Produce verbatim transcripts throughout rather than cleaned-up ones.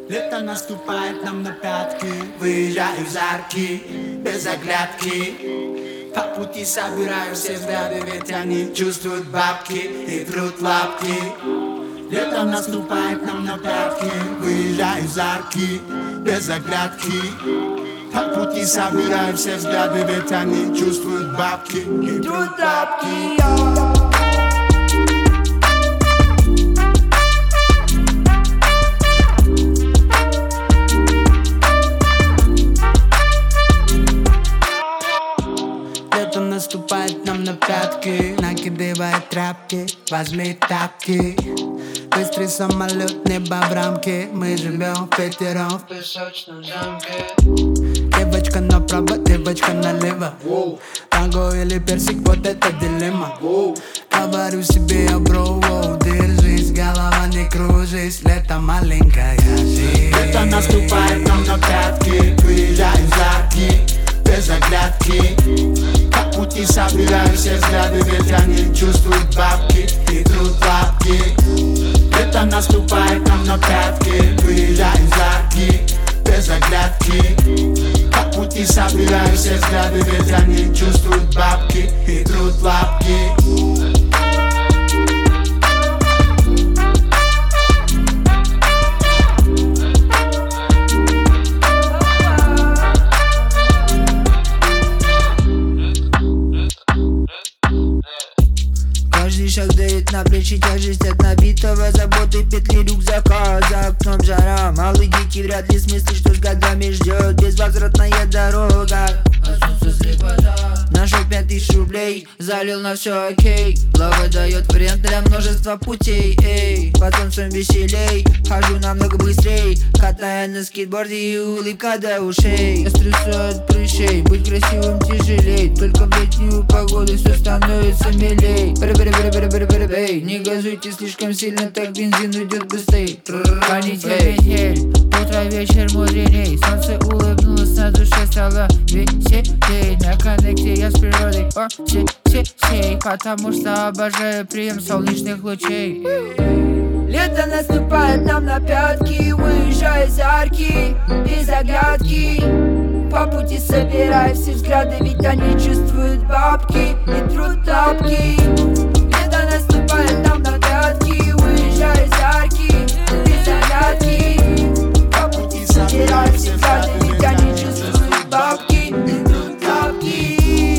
Лето наступает нам на пятки. Выезжаю из арки, без оглядки. По пути собираю все взгляды, ведь они чувствуют бабки и трут лапки. Лето наступает нам на пятки. Выезжаю из арки, без оглядки. По пути собираю все взгляды, ведь они чувствуют бабки и трут лапки. Лето наступает нам на пятки, накидывает тряпки, возьми тапки. Быстрый самолет, небо в рамке, мы живем впятером в песочном замке. Девочка направо, девочка налево. Танго или персик, вот это дилемма. Говорю себе, я бро, держись, голова не кружись, лето маленькая жизнь. Лето наступает нам на пятки, выезжаю из арки, без оглядки. По пути собираю все взгляды, ведь они чувствуют бабки и трут лапки. Лето наступает нам на пятки, выезжаю из арки, без оглядки. По пути собираю все взгляды, ведь они чувствуют бабки и трут лапки. Каждый шаг дает на плечи тяжесть от набитого заботой петли рюкзака. За окном жара, малый дикий вряд ли смыслит, что с годами ждет безвозвратная дорога. Отсутствие слепота. Нашел пять тысяч рублей, залил на все окей. Лава дает вариант для множества путей. Эй, под солнцем веселей, хожу намного быстрей, катая на скейтборде и улыбка до ушей. Я стрессую от прыщей, быть красивым тяжелей. Только в летнюю погоду все становится милей. Эй, не газуйте слишком сильно, так бензин уйдет быстрей. Гоните метель, утро вечер мудреней. Солнце улыбнулось, на душе стало веселей. На коннекте я с природой, о, все, все, все. Потому что обожаю прием солнечных лучей. Лето наступает нам на пятки, выезжаю из арки, без оглядки. По пути собираю все взгляды, ведь они чувствуют бабки и трут тапки. Лето наступает нам на пятки, выезжаю из арки, без оглядки. По пути собираю все взгляды, ведь они чувствуют бабки и трут тапки.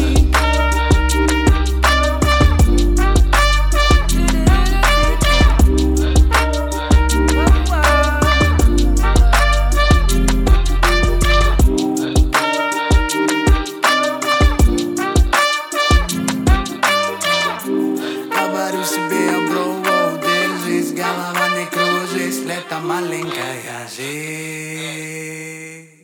Говорю себе, я бро, держись, голова не кружись, лето маленькая жизнь.